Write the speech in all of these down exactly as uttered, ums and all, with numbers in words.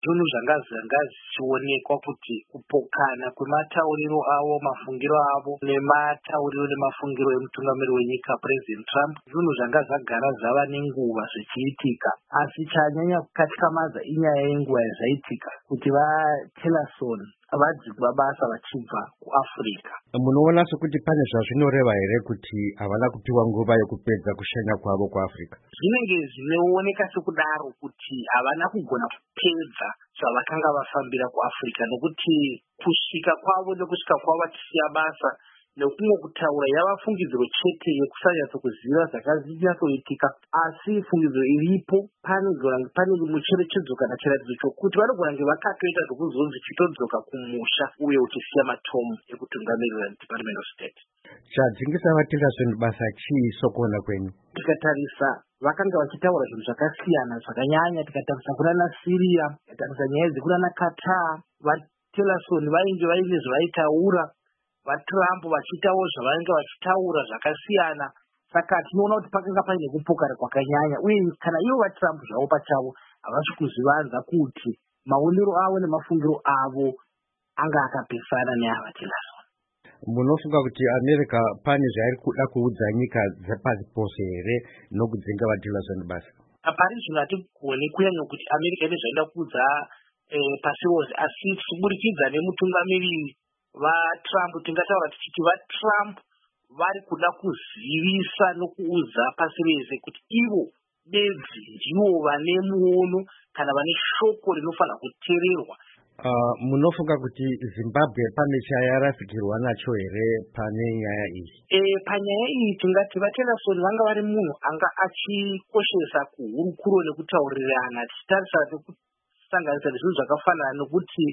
zvinhu zvanga zvanga zvichionekwa kuti kupokana kwematauriro avo, mafungiro avo nematauriro nemafungiro emutungamiri wenyika President Trump zvinhu zvanga zvagara zvava nenguva zvichiitika, asi chanyanya kukatyamaza inyaya yenguva yazvaitika kuti vaTillerson vadzigwa basa vachibva kuAfrica. Munoona sekuti pane zvazvinoreva here kuti havana kupiwa nguva yekupedza kushanya kwavo kuAfrica? Zvinenge zvinooneka sekudaro kuti havana kugona kupedza zvavakanga vafambira kuAfrica, nokuti kusvika kwavo nekusvika kwavo vachisiya basa nekumwe kutaura yava fungidziro chete yekusanyatso kuziva zvakanyatsoitika, asi fungidziro iripo pane pane mucherechedzo kana chiratidzo chokuti vanogona kunge vakatoita zvokuzonzi chitodzoka kumusha uye uchisiya matomu ekutungamirira Department of State. Chadzingisa vaTillerson basa chii sokona kwenyu? Tikatarisa vakanga vachitaura zvinhu zvakasiyana zvakanyanya. Tikatarisa kunana Syria, tikatarisa nyaya dzekunana Qatar, vaTillerson vainge vaine zvavaitaura, vaTrump vachiitawo zvavanenge vachitaura zvakasiyana. Saka tinoona kuti pakanga paine kupokana kwakanyanya, uye kana ivo vaTrump zvavo pachavo havasi kuzvivanza kuti maonero avo nemafungiro avo anga akapesana neavaTillerson. Munofunga kuti America pane zvairi kuda kuudza nyika dzepasi pose here nokudzinga vaTillerson basa? Pari zvino hatigoni kunyanya kuti America ine zvaida kuudza eh, pasi rose, asi tichiburikidza nemutungamiriri vaTrump tingataura tichiti vaTrump vari kuda kuzivisa nokuudza pasi rese kuti ivo bedzi ndivo vane muono kana vane shoko rinofanira kuteererwa. Uh, munofunga kuti Zimbabwe pane chayarasikirwa nacho here pane nyaya iyi? E, panyaya iyi tingati vaTillerson vanga vari munhu anga achikoshesa kuhurukuro nekutaurirana, tichitarisa nekusanganisa nezvinhu zvakafanana nokuti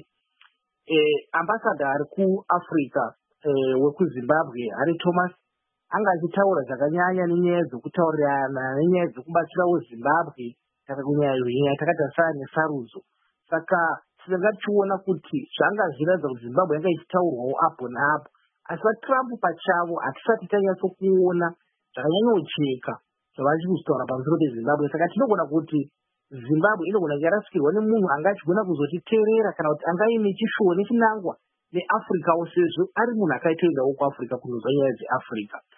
eh, ambassador ari kuAfrica eh, wekuZimbabwe Harry Thomas anga achitaura zvakanyanya nenyaya dzokutaurirana nenyaya dzokubatsirawo Zimbabwe kana kunyanya takatarisana nesarudzo. Saka tinenge tichiona kuti zvanga zviratidza kuti Zimbabwe yanga ichitaurwawo apo neapo, asi vaTrump pachavo hatisati tanyatsokuona zvakanyanyocheka zvavachiri kuzitaura pamusoro peZimbabwe. Saka tinogona kuti Zimbabwe inogona kunge yarasikirwa nemunhu anga achigona kuzotiteerera kana kuti anga ine chishuwo nechinangwa neAfricawo, sezvo ari munhu akaitoendawo kuAfrica kunozwa nyaya dzeAfrica.